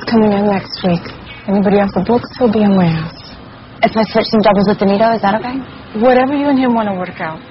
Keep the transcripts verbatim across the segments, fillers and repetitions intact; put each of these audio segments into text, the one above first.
coming in next week. Anybody off the books, he'll be on my ass. If I switch some doubles with Benito, is that okay? Whatever you and him want to work out.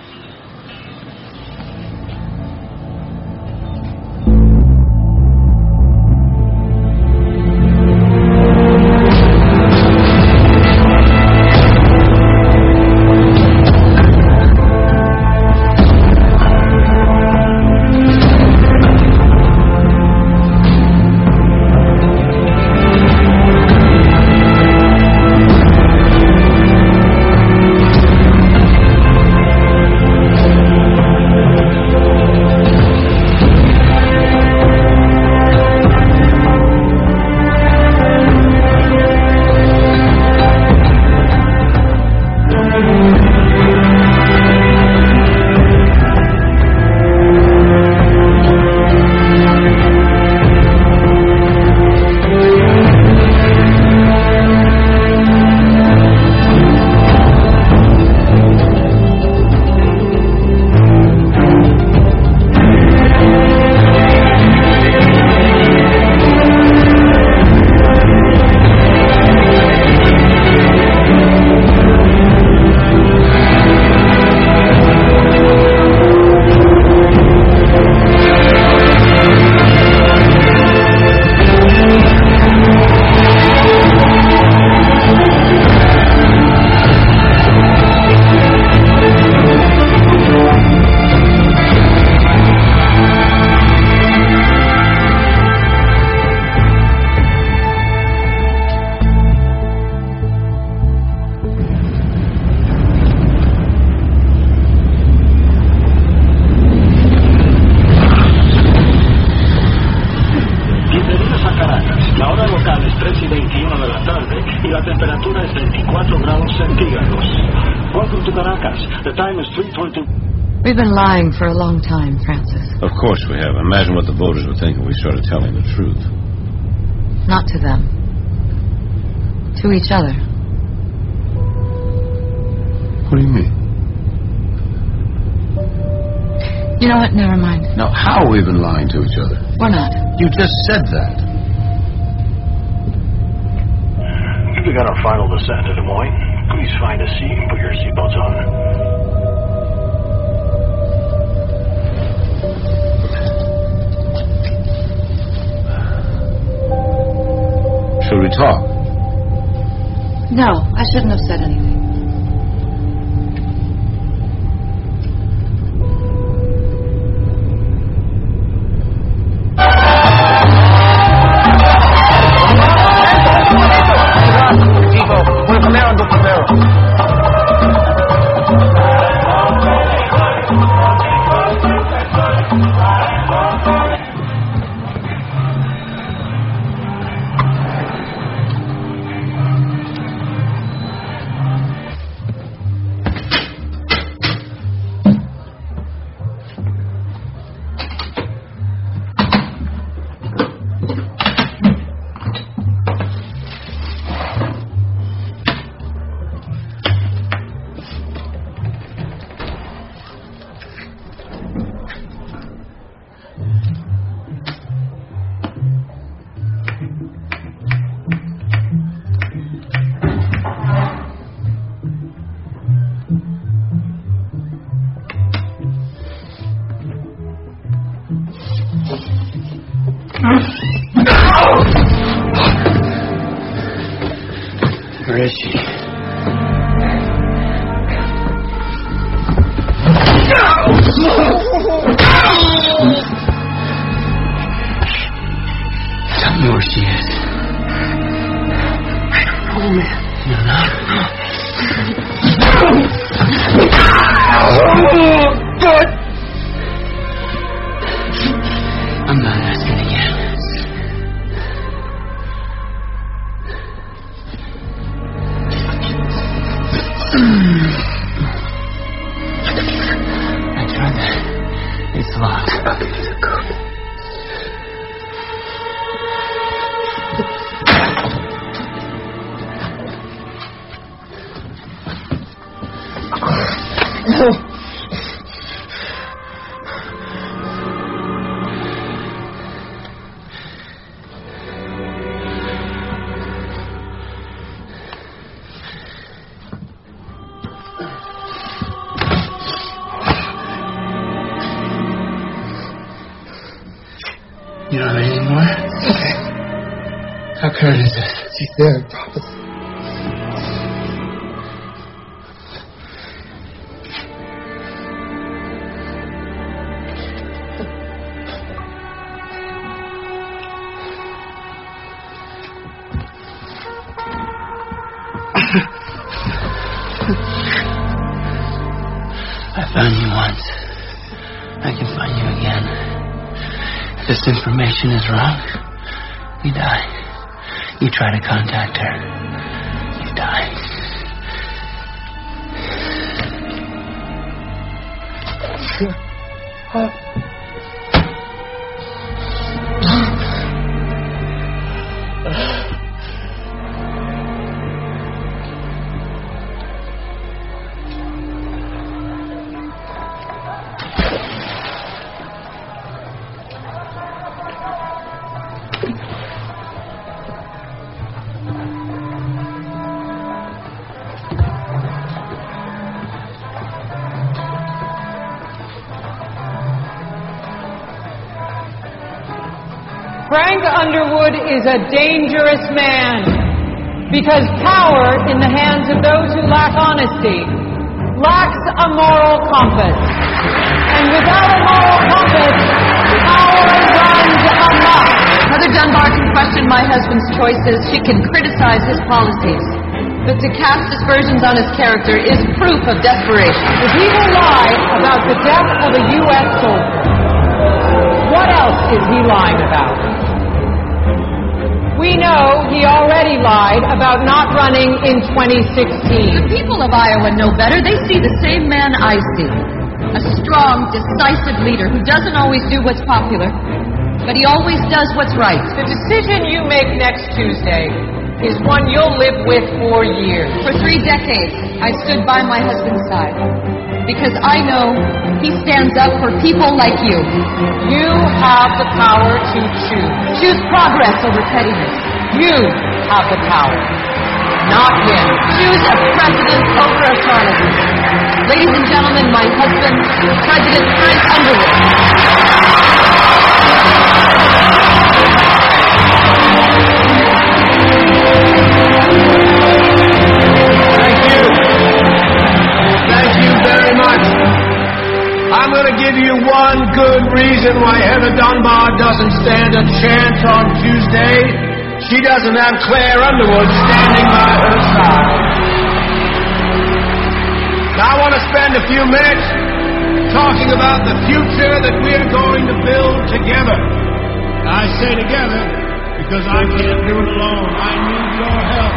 We've been lying for a long time, Francis. Of course we have. Imagine what the voters would think if we started telling the truth. Not to them. To each other. What do you mean? You know what? Never mind. Now, how have we been lying to each other? We're not. You just said that. We got our final descent to Des Moines. Please find a seat and put your seatbelts on. Should we talk? No, I shouldn't have said anything. Where is she? Tell me where she is. I don't know, man. No, no. God. I'm not asking again. I tried that. It's locked. I'll give you the code. You don't need any more? Okay. How current is this? She's there, I promise. I found you once. I can find you again. If this information is wrong, we die. You try to contact her, you die. Frank Underwood is a dangerous man because power in the hands of those who lack honesty lacks a moral compass. And without a moral compass, power runs amok. Mother Dunbar can question my husband's choices. She can criticize his policies. But to cast aspersions on his character is proof of desperation. If he will lie about the death of a U S soldier, what else is he lying about? We know he already lied about not running in twenty sixteen. The people of Iowa know better. They see the same man I see. A strong, decisive leader who doesn't always do what's popular, but he always does what's right. The decision you make next Tuesday is one you'll live with for years. For three decades, I stood by my husband's side because I know he stands up for people like you. You have the power to choose. Choose progress over pettiness. You have the power, not him. Choose a president over a charlatan. Ladies and gentlemen, my husband, President Frank Underwood. I'm going to give you one good reason why Heather Dunbar doesn't stand a chance on Tuesday. She doesn't have Claire Underwood standing by her side. Now I want to spend a few minutes talking about the future that we're going to build together. I say together because I can't do it alone. I need your help.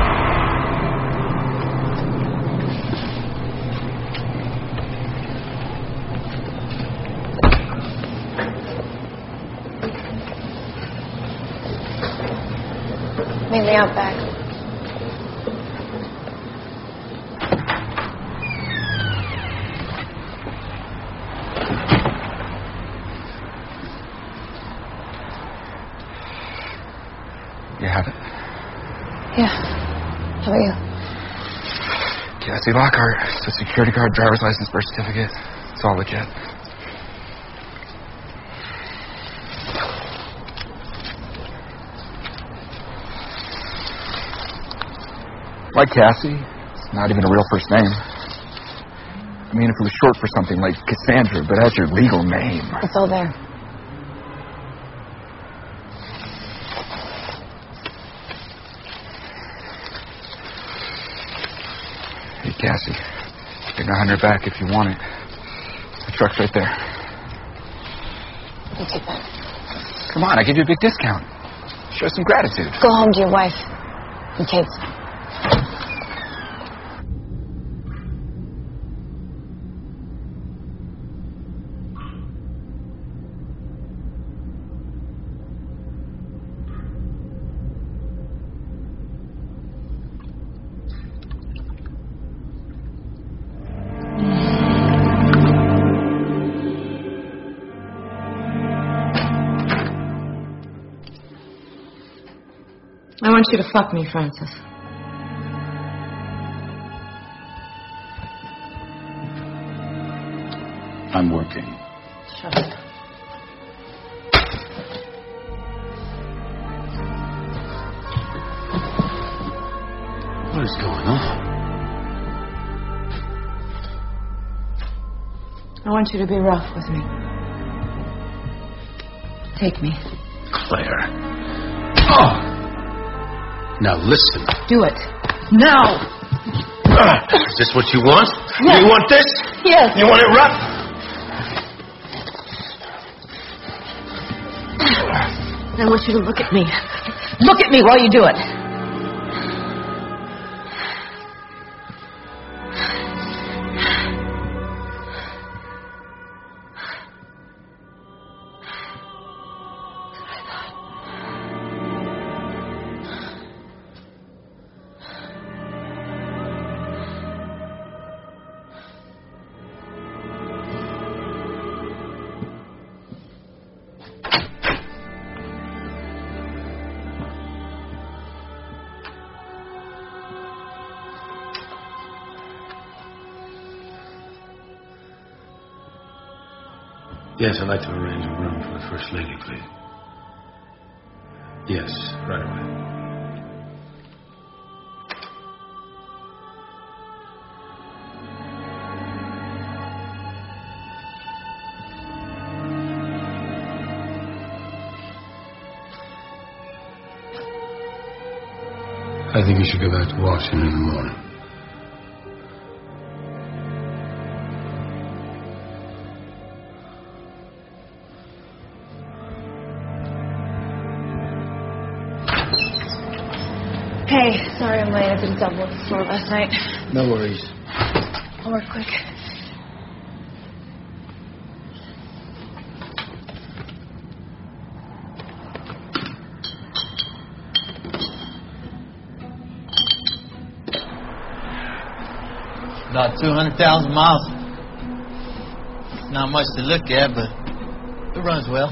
Meet me out back. You have it? Yeah. How about you? Cassie Lockhart. Social security card, driver's license, birth certificate. It's all legit. Like Cassie, it's not even a real first name. I mean, if it was short for something like Cassandra, but that's your legal name. It's all there. Hey, Cassie, take a hundred back if you want it. The truck's right there. You take that. Come on, I give you a big discount. Show some gratitude. Go home to your wife and kids. I want you to fuck me, Francis. I'm working. Shut up. I want you to be rough with me. Take me. Claire. Oh! Now listen. Do it. Now! Uh, is this what you want? Yes. You want this? Yes. You want it rough? I want you to look at me. Look at me while you do it. Yes, I'd like to arrange a room for the First Lady, please. Yes, right away. I think you should go back to Washington in the morning. Hey, sorry I'm late. I've been double at the store last night. No worries. I'll work quick. About two hundred thousand miles. Not much to look at, but it runs well.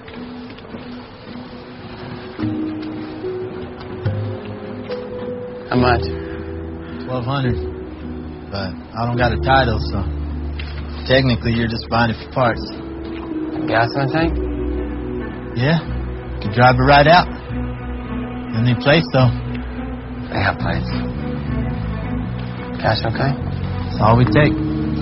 How much? twelve hundred. But I don't got a title, so technically you're just buying it for parts. Gas in the tank? Yeah. Could drive it right out. You'll need plates, though. They have plates. Cash okay? That's all we take.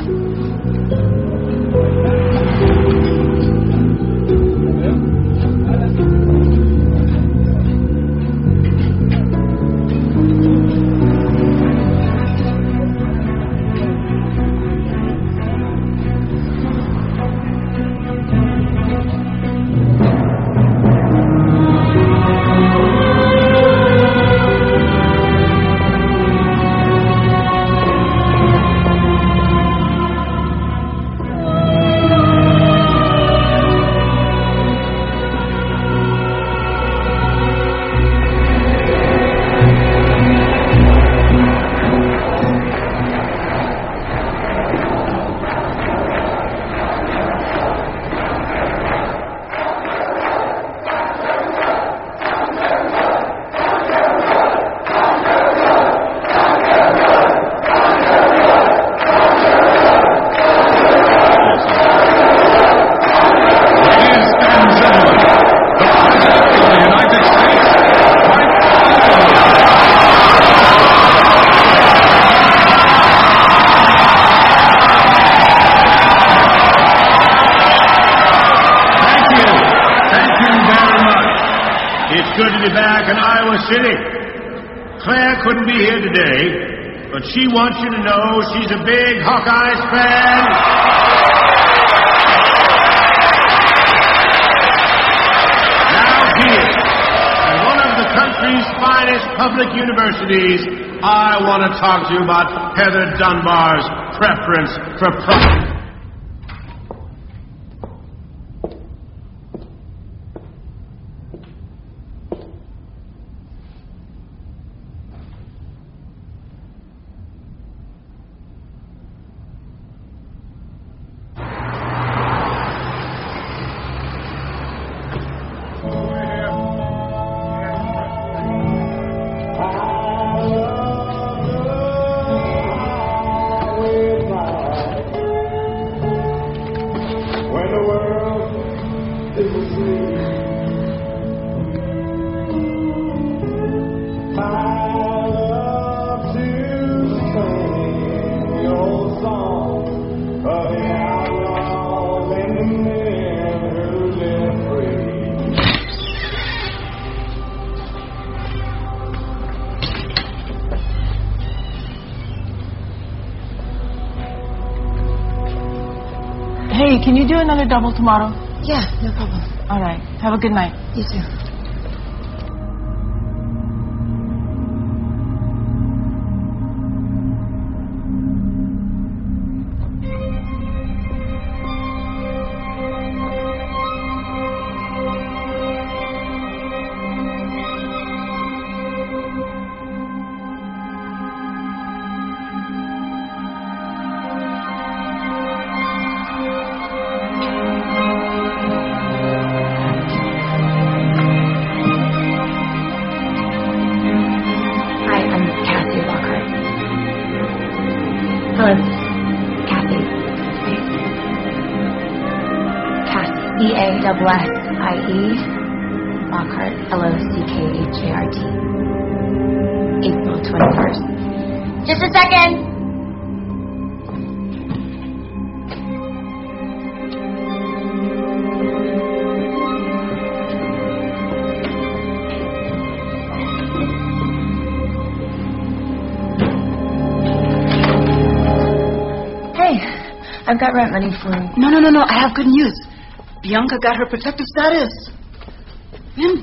Good to be back in Iowa City. Claire couldn't be here today, but she wants you to know she's a big Hawkeyes fan. Now here, at one of the country's finest public universities, I want to talk to you about Heather Dunbar's preference for profit. Song of the outlaw. Hey, can you do another double tomorrow? Yeah, no problem. All right. Have a good night. You too. Hello. Kathy. Kathy. E A S S I E. Lockhart. L O C K H A R T. April twenty-first. Just a second. I've got rent money for you. No, no, no, no. I have good news. Bianca got her protective status. Ven.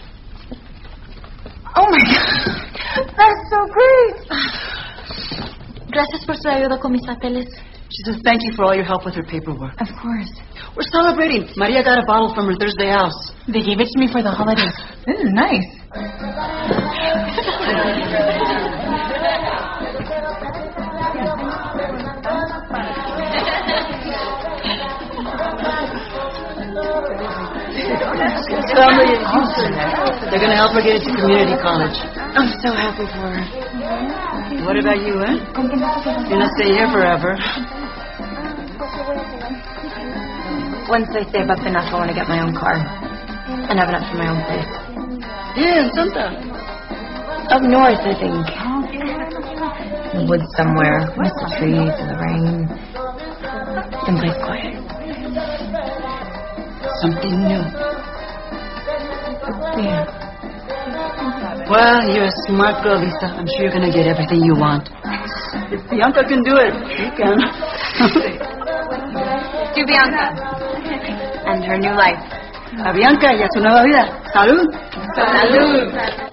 Oh, my God. That's so great. Gracias por su ayuda con mis papeles. She says thank you for all your help with her paperwork. Of course. We're celebrating. Maria got a bottle from her Thursday house. They gave it to me for the holidays. This is nice. Family in Houston. They're going to help her get into community college. I'm so happy for her. What about you, eh? You're not staying here forever. Once I save up enough, I want to get my own car. And have enough for my own place. Yeah, in Santa. Up north, I think. In the woods somewhere. With the trees and the rain. Someplace quiet. Something new. Yeah. Well, you're a smart girl, Lisa. I'm sure you're going to get everything you want. If Bianca can do it, you can. To Bianca. And her new life. A Bianca y a su nueva vida. Salud. Salud.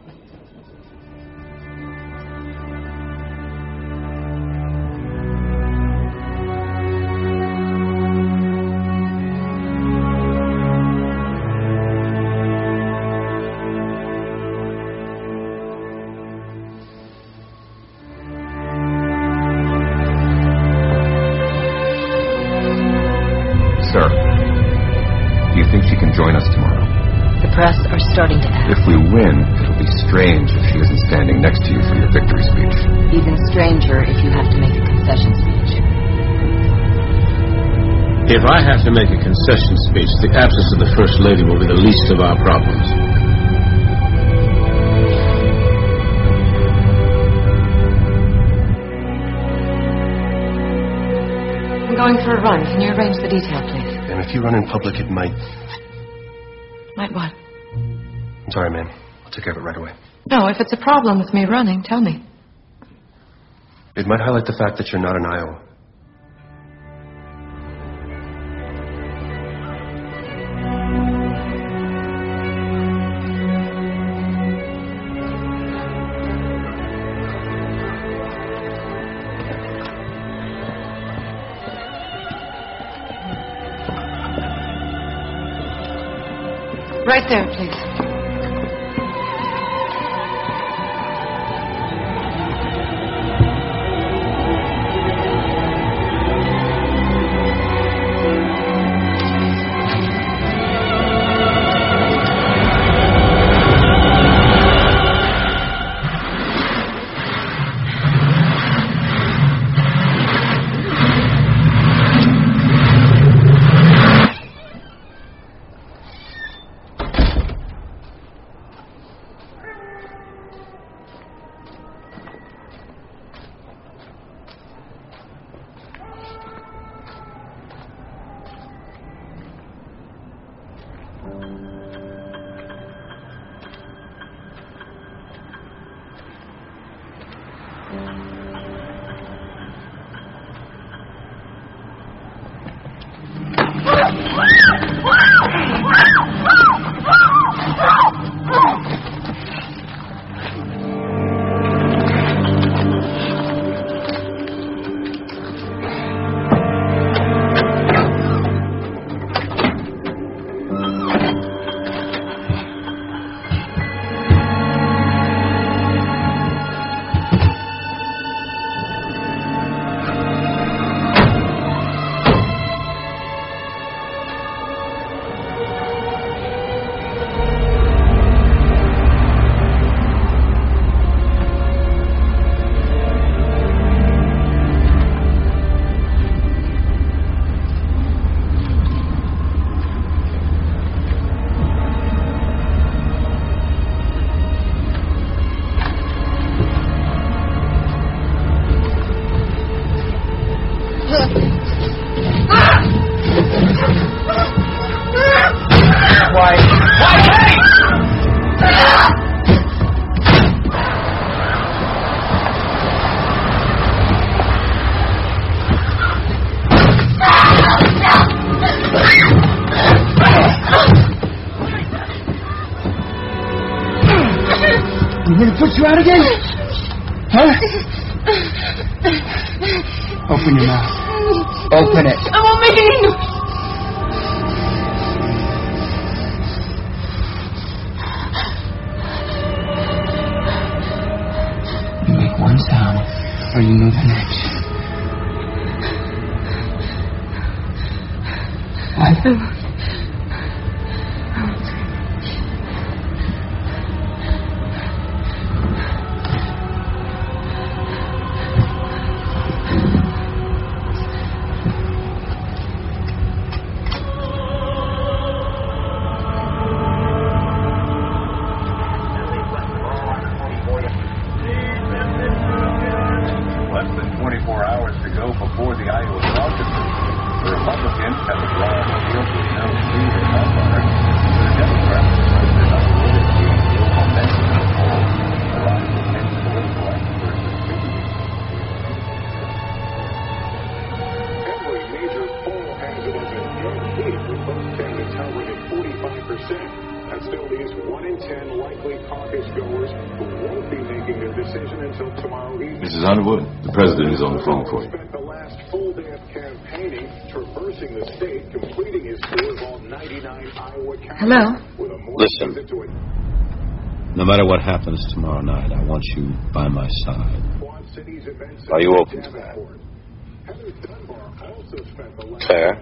Sir, do you think she can join us tomorrow? The press are starting to ask. If we win, it'll be strange if she isn't standing next to you for your victory speech. Even stranger if you have to make a concession speech. If I have to make a concession speech, the absence of the First Lady will be the least of our problems. I'm going for a run. Can you arrange the detail, please? And if you run in public, it might... Might what? I'm sorry, ma'am. I'll take care of it right away. No, if it's a problem with me running, tell me. It might highlight the fact that you're not in Iowa. Right there, please. I'm gonna put you out again? Huh? Open your mouth. Open it. I won't make any noise. You make one sound, or you move an inch. What? Missus Underwood, the president is on the phone for you. Hello? Listen, no matter what happens tomorrow night, I want you by my side. Are you open to that? Claire?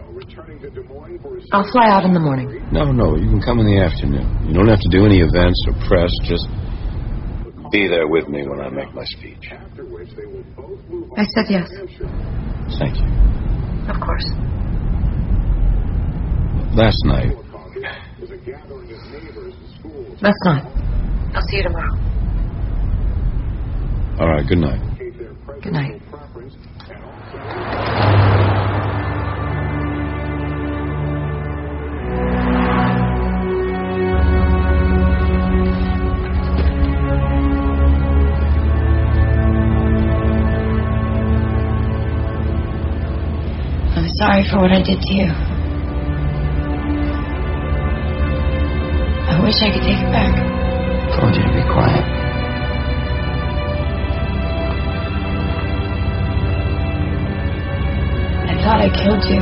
I'll fly out in the morning. No, no, you can come in the afternoon. You don't have to do any events or press, just be there with me when I make my speech. I said yes. Thank you. Of course. Last night. Last night. I'll see you tomorrow. All right, good night. Good night. I'm sorry for what I did to you. I wish I could take it back. I told you to be quiet. I thought I killed you.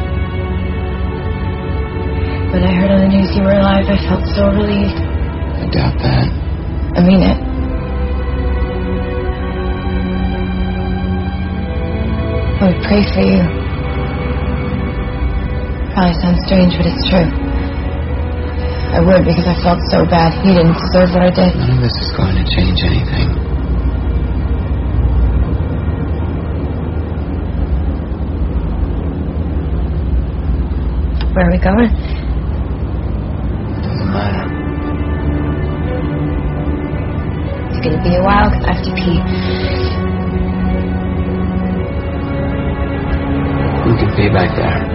When I heard on the news you were alive, I felt so relieved. I doubt that. I mean it. I would pray for you. Probably sounds strange, but it's true. I would, because I felt so bad. He didn't deserve what I did. None of this is going to change anything. Where are we going? It doesn't matter. It's gonna be a while, because I have to pee. We could be back there.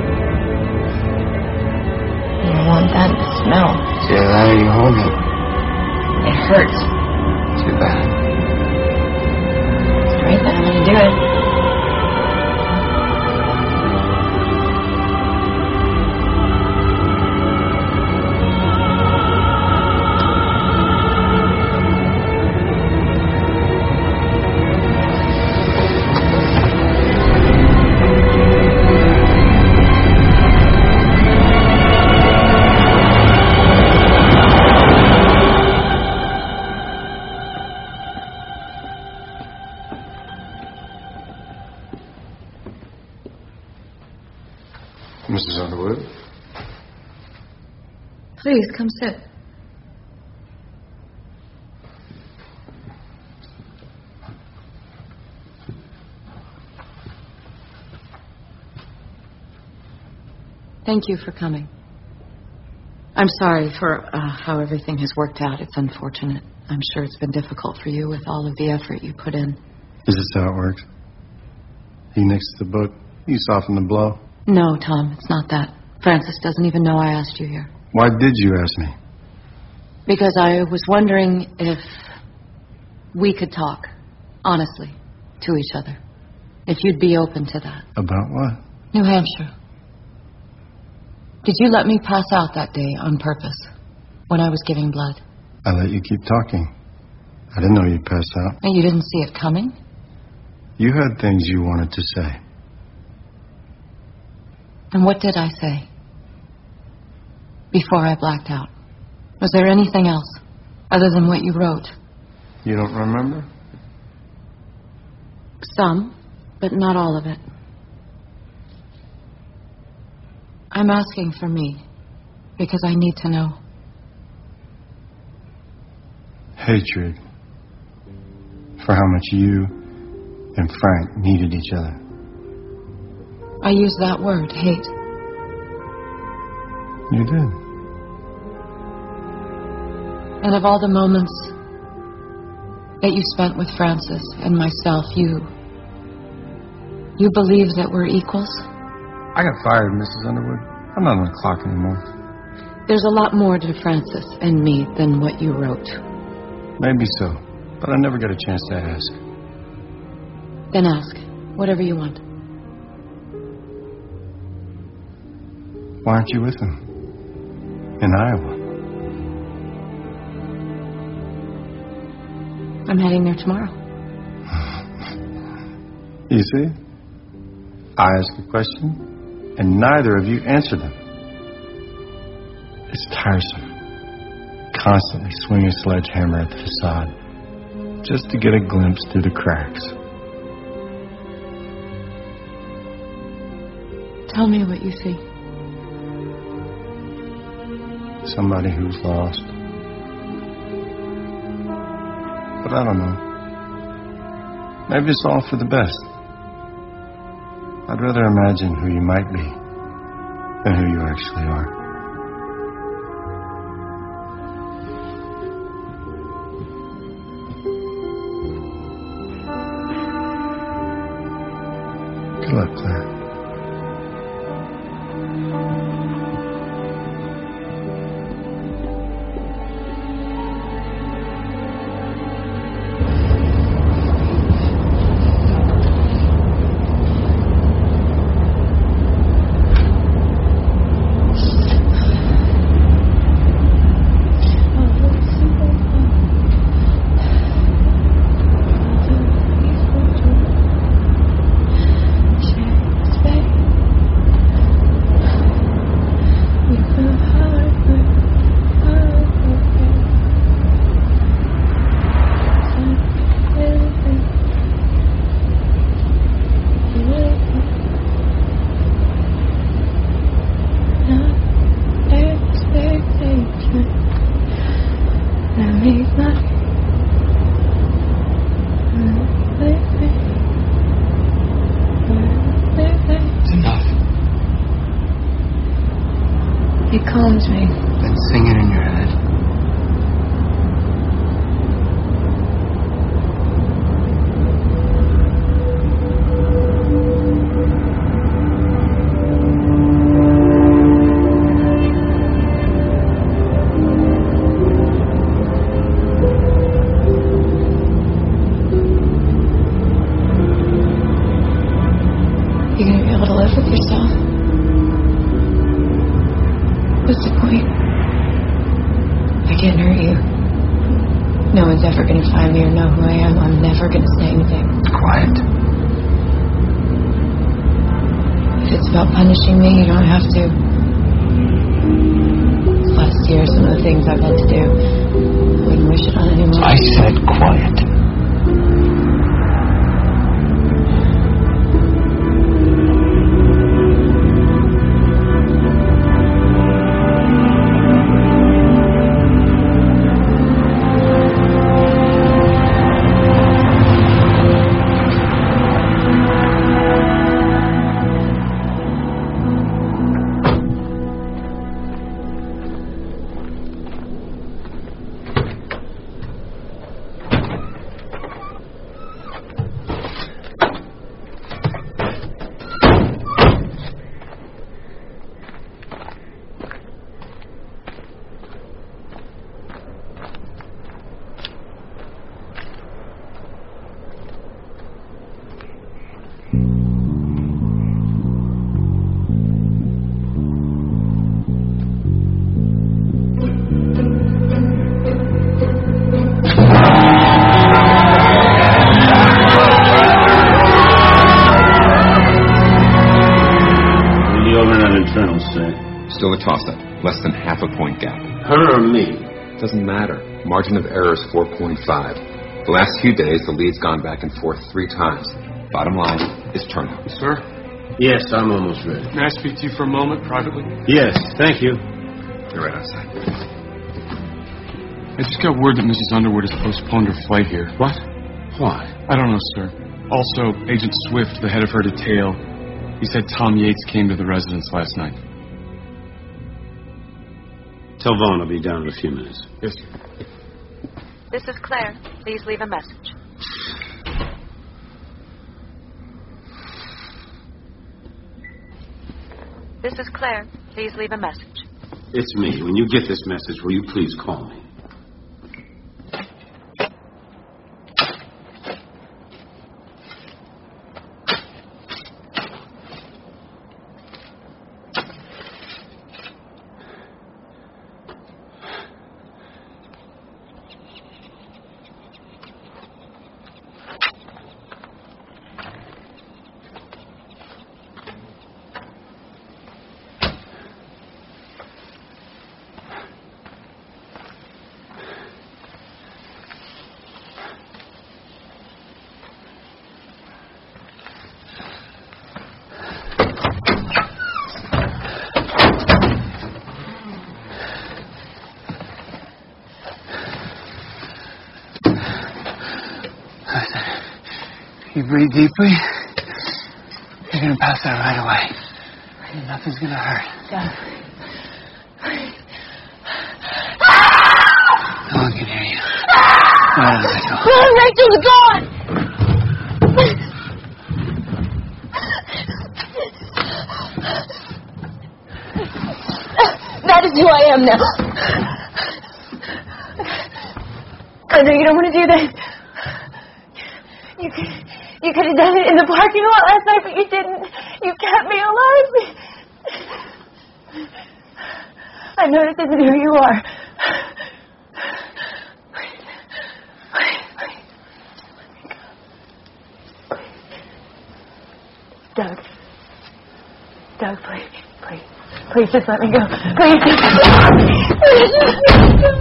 I don't want that smell. It's either that or you hold it. It hurts. Too bad. It's right then, I'm gonna do it. Missus Underwood? Please, come sit. Thank you for coming. I'm sorry for uh, how everything has worked out. It's unfortunate. I'm sure it's been difficult for you with all of the effort you put in. Is this how it works? He nixed the book, you soften the blow? No, Tom, it's not that. Francis doesn't even know I asked you here. Why did you ask me? Because I was wondering if we could talk, honestly, to each other. If you'd be open to that. About what? New Hampshire. Did you let me pass out that day on purpose, when I was giving blood? I let you keep talking. I didn't know you'd pass out. And you didn't see it coming? You had things you wanted to say. And what did I say? Before I blacked out. Was there anything else, other than what you wrote? You don't remember? Some, but not all of it. I'm asking for me, because I need to know. Hatred. For how much you and Frank needed each other. I used that word, hate. You did. And of all the moments that you spent with Francis and myself, you... You believe that we're equals? I got fired, Missus Underwood. I'm not on the clock anymore. There's a lot more to Francis and me than what you wrote. Maybe so, but I never got a chance to ask. Then ask. Whatever you want. Why aren't you with him? In Iowa? I'm heading there tomorrow. You see? I ask a question, and neither of you answer them. It's tiresome. Constantly swing a sledgehammer at the facade, just to get a glimpse through the cracks. Tell me what you see. Somebody who's lost. But I don't know. Maybe it's all for the best. I'd rather imagine who you might be than who you actually are. Good luck, Claire. calms me. Then sing it in your head. You gonna be able to live with yourself? What's the point? I can't hurt you. No one's ever gonna find me or know who I am. I'm never gonna say anything. Quiet. If it's about punishing me, you don't have to. Last year, some of the things I've had to do, I wouldn't wish it on anyone. I said quiet. internals say? Still a toss-up. Less than half a point gap. Her or me? Doesn't matter. Margin of error is four point five. The last few days, the lead's gone back and forth three times. Bottom line is turnout. Sir? Yes, I'm almost ready. May I speak to you for a moment, privately? Yes, thank you. You're right outside. I just got word that Missus Underwood has postponed her flight here. What? Why? I don't know, sir. Also, Agent Swift, the head of her detail, he said Tom Yates came to the residence last night. Tell Vaughn I'll be down in a few minutes. Yes, sir. This is Claire. Please leave a message. This is Claire. Please leave a message. It's me. When you get this message, will you please call me? You breathe deeply, you're gonna pass out right away. And nothing's gonna hurt. Doug. No one can hear you. Not a Rachel. Oh, Rachel's gone! That is who I am now. I know you don't want to do that. You could, you could have done it in the parking lot last night, but you didn't. You kept me alive. I know this isn't who you are. Doug. Doug, please, please. Please just let me go. Please just, please just let me go.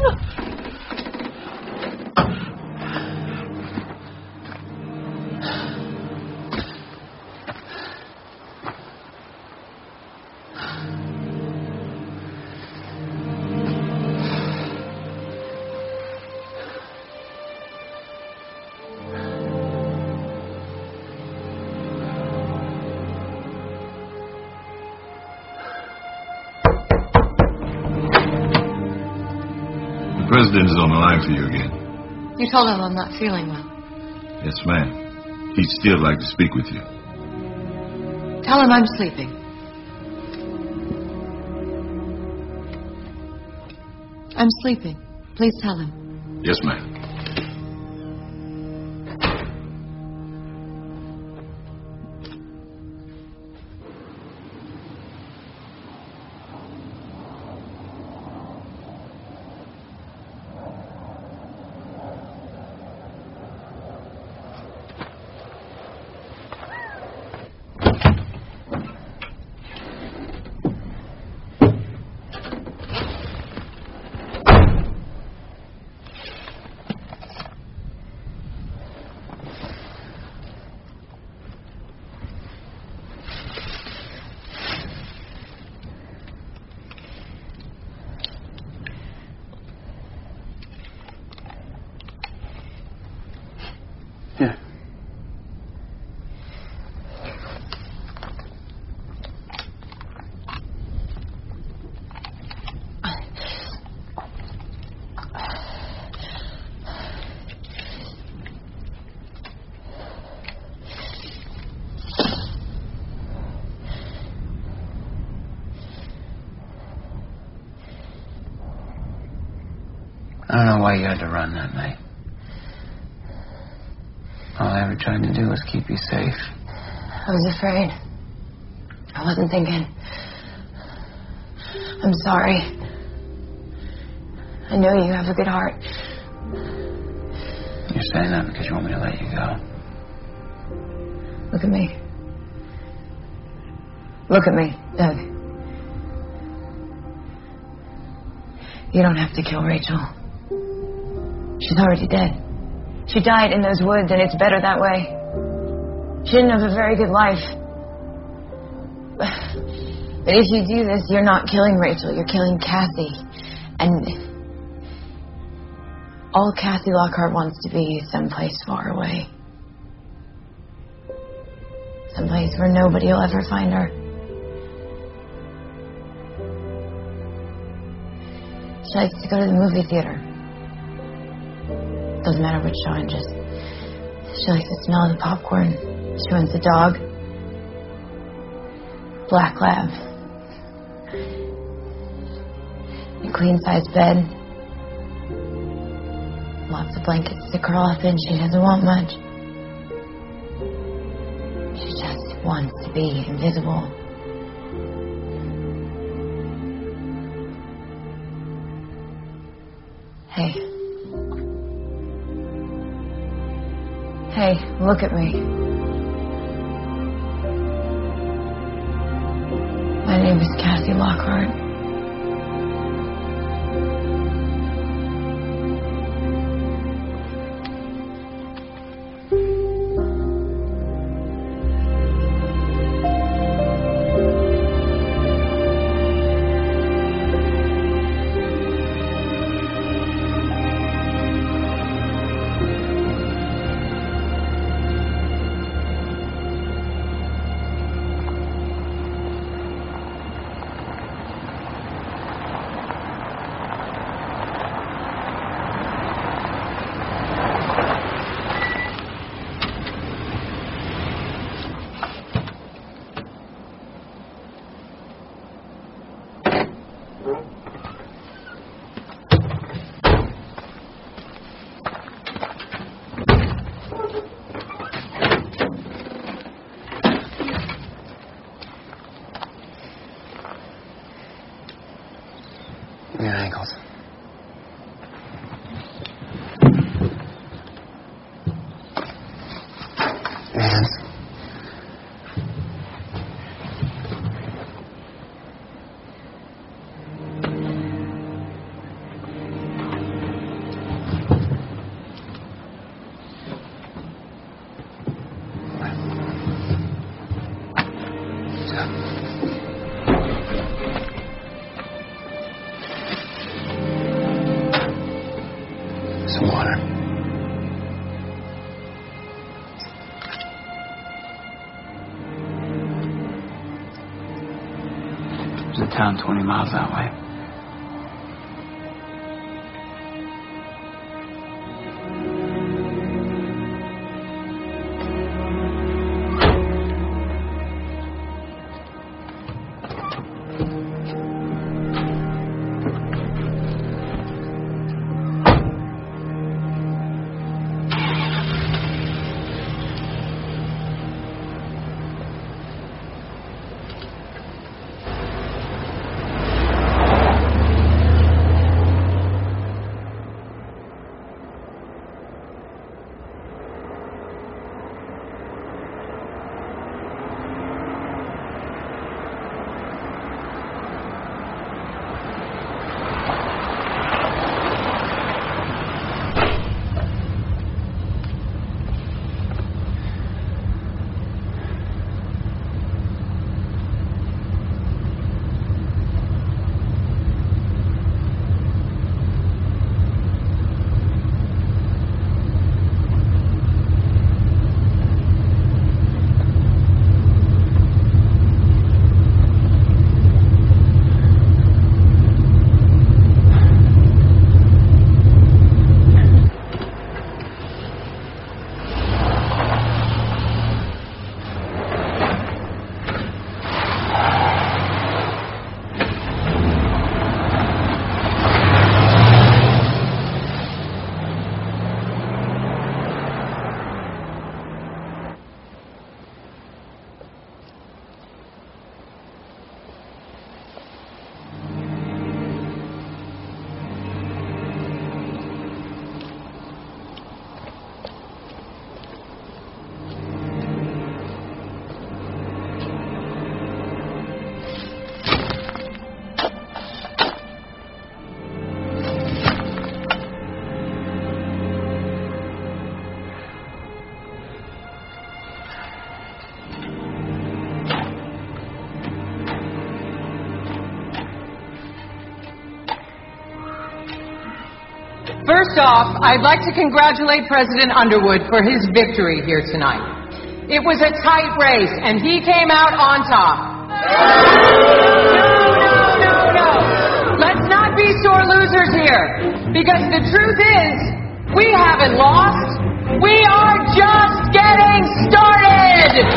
The president is on the line for you again. You told him I'm not feeling well. Yes, ma'am. He'd still like to speak with you. Tell him I'm sleeping. I'm sleeping. Please tell him. Yes, ma'am. Here. I don't know why you had to run that night. All I ever tried to do was keep you safe. I was afraid. I wasn't thinking. I'm sorry. I know you have a good heart. You're saying that because you want me to let you go. Look at me. Look at me, Doug. You don't have to kill Rachel. She's already dead. She died in those woods, and it's better that way. She didn't have a very good life. But if you do this, you're not killing Rachel, you're killing Cassie. And all Cassie Lockhart wants to be is someplace far away. Someplace where nobody will ever find her. She likes to go to the movie theater. Doesn't matter which show, and just she likes the smell of the popcorn. She wants a dog. Black lab. A queen-size bed. Lots of blankets to curl up in. She doesn't want much. She just wants to be invisible. Hey. Hey, look at me. My name is Cassie Lockhart. Your ankles. Your hands. Some water. There's a town twenty miles that way. First off, I'd like to congratulate President Underwood for his victory here tonight. It was a tight race, and he came out on top. No, no, no, no. Let's not be sore losers here, because the truth is, we haven't lost. We are just getting started!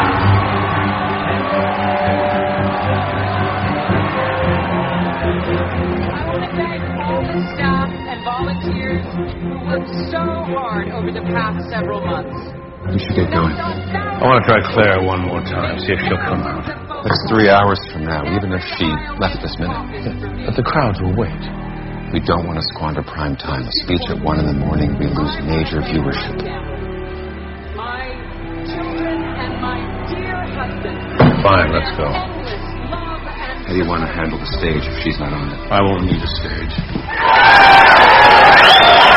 I want to thank all the staff and volunteers who worked so hard over the past several months. We should get going. I want to try Claire one more time, see if she'll come out. That's three hours from now, even if she left this minute. Yeah, but the crowds will wait. We don't want to squander prime time. A speech at one in the morning, we lose major viewership. My children and my dear husband. Fine, let's go. How do you want to handle the stage if she's not on it? I won't need a stage.